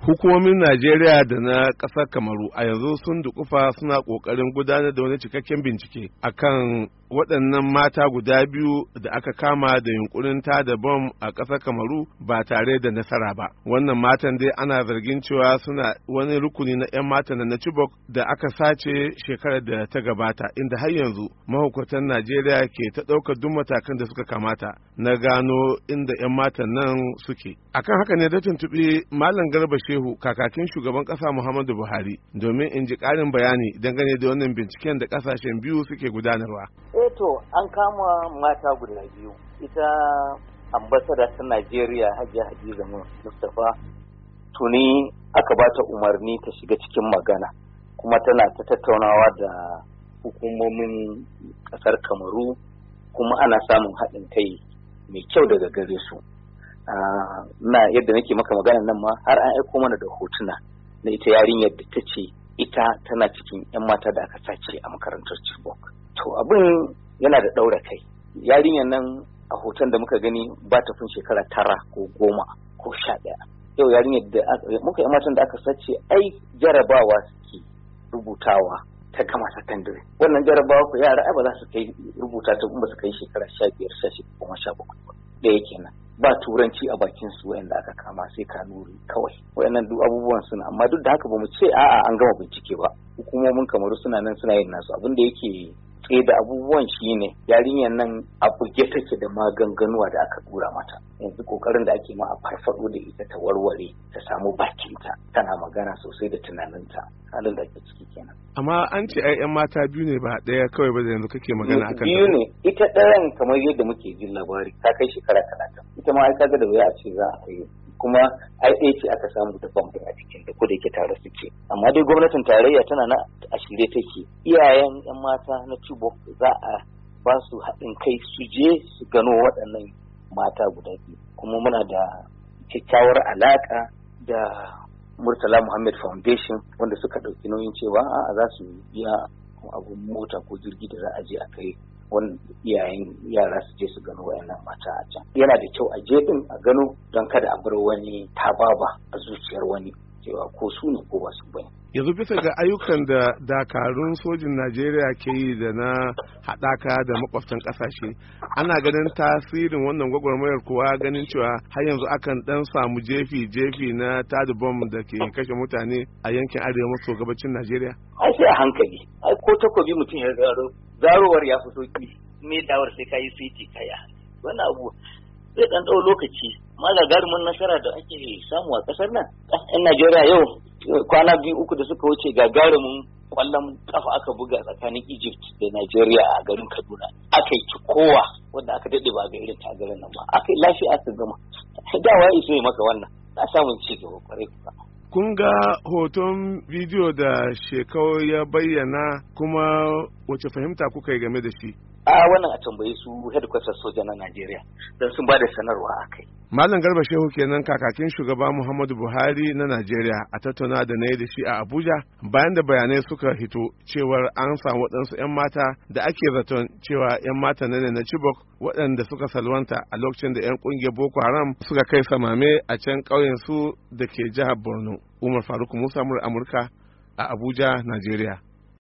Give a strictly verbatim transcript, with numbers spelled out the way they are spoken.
Hukumomin Najeriya da na ƙasar Kamaru a yanzu sun dukufa suna ƙoƙarin gudanar da wani cikakken bincike akan waɗannan mata guda biyu da aka kama da yunkurin tada bom a ƙasar Kamaru ba tare da nasara ba. Wannan matan dai ana zargin cewa suna wani rukuni na 'yan matan na Chibok da aka sace shekarar da ta gabata, inda har yanzu mahukuntan Najeriya ke ta ɗaukar duk matakan da suka kamata na gano inda 'yan matan nan suke. Akan haka ne da tuntuɓi Malam Garba Shehu, kakakin shugaban ƙasa Muhammadu Buhari, domin in ji ƙarin bayani dangane da wannan binciken da ƙasashen biyu suke gudanarwa. Eh to an kama mata guda biyu. Ita ambasada ta Najeriya Hajiya Hadiza Mustapha tuni aka ba ta umarni ta shiga cikin magana, kuma tana ta tattaunawa da hukumomin ƙasar Kamaru, kuma ana samun haɗin kai mai kyau daga gare su. na yadda nake maka magana nan ma har an aiko mana da hotuna na ita yarinyar da ta ce ita tana cikin 'yan mata da aka sace a makarantar Chibok. To abin yana da ɗaura kai. Yarinyar nan a hoton da muka gani ba ta fin shekara tara ko goma ko sha ɗaya. Yau yarinyar da muka 'yan matan da aka sace ai jarabawa suke rubutawa ta gama sakandare. Wannan jarabawa ko yara ai ba za su kai rubuta ta ba su kai shekara sha biyar sha shida kuma sha bakwai ba. Ɗaya kenan. Ba turanci a bakin su wayanda aka kama sai kanuri kawai. Wayannan duk abubuwan suna, amma duk da haka bamu ce a'a an gama bincike ba. Hukumomin Kamaru suna nan suna yin nasu. Abin da yake tsaye da abubuwan shine yarinyar nan a buge take da maganganuwa da aka dura mata. Yanzu kokarin da ake ma a farfado da ita ta warware ta samu bakinta, tana magana sosai da tunaninta. Halin da ake ciki kenan. Amma an ce ai 'yan mata biyu ne ba ɗaya kawai ba da yanzu kake magana akan biyu ne. Ita ɗayan kamar yadda muke jin labari ta kai shekara talatin. Ita ma ai kaga da wuya a ce za a kai, kuma ai ɗaya ce aka samu da bom a cikin da ko da yake tare suke. Amma dai gwamnatin tarayya tana na a shirye take. Iyayen 'yan mata na Chibok za a ba su haɗin kai su je su gano waɗannan mata guda biyu. Kuma muna da kyakkyawar alaƙa da Murtala Muhammad Foundation wanda suka ɗauki nauyin cewa a za su biya abun mota ko jirgi da za a je a kai wani iyayen yara su je su gano wayannan mata a can. Yana da kyau a je din a gano don kada a bar wani tababa a zuciyar wani cewa ko su ne ko ba su bane. Yanzu bisa ga ayyukan da dakarun sojin Najeriya ke yi da na haɗaka da makwabtan ƙasashe, ana ganin tasirin wannan gwagwarmayar kuwa ganin cewa har yanzu akan ɗan samu jefi-jefi na tada bom da ke kashe mutane a yankin arewa maso gabacin Najeriya? Ai sai a hankali. Ai ko takobi mutum ya zaro, zarowar ya fi sauki. Me dawar sai kayi siti kaya. Wannan abu zai ɗan ɗau lokaci. Ma gagarumin nasara da ake samu a ƙasar nan. 'Yan Najeriya yau kwana biyu uku da suka wuce gagarumin kwallon kafa aka buga tsakanin Egypt da Najeriya a garin Kaduna. Aka yi kowa wanda aka daɗe ba ga irin ta garin nan ba. Aka yi lafiya aka gama. Dawa ya iso ya maka wannan. Na samun ci gaba kwarai kuwa. Kun ga hoton bidiyo da Shekau ya bayyana, kuma wace fahimta kuka yi game da shi? A wannan a tambaye su headquarters soja na Najeriya don sun ba da sanarwa a kai. Malam Garba Shehu kenan, kakakin shugaba Muhammadu Buhari na Najeriya, a tattauna da na yi da shi a Abuja bayan da bayanai suka hito cewar an samu waɗansu 'yan mata da ake zaton cewa 'yan mata ne na Chibok waɗanda suka salwanta a lokacin da 'yan ƙungiyar Boko Haram suka kai samame a can ƙauyen su da ke jihar Borno. Umar Faruk Musa, Amurka a Abuja, Najeriya.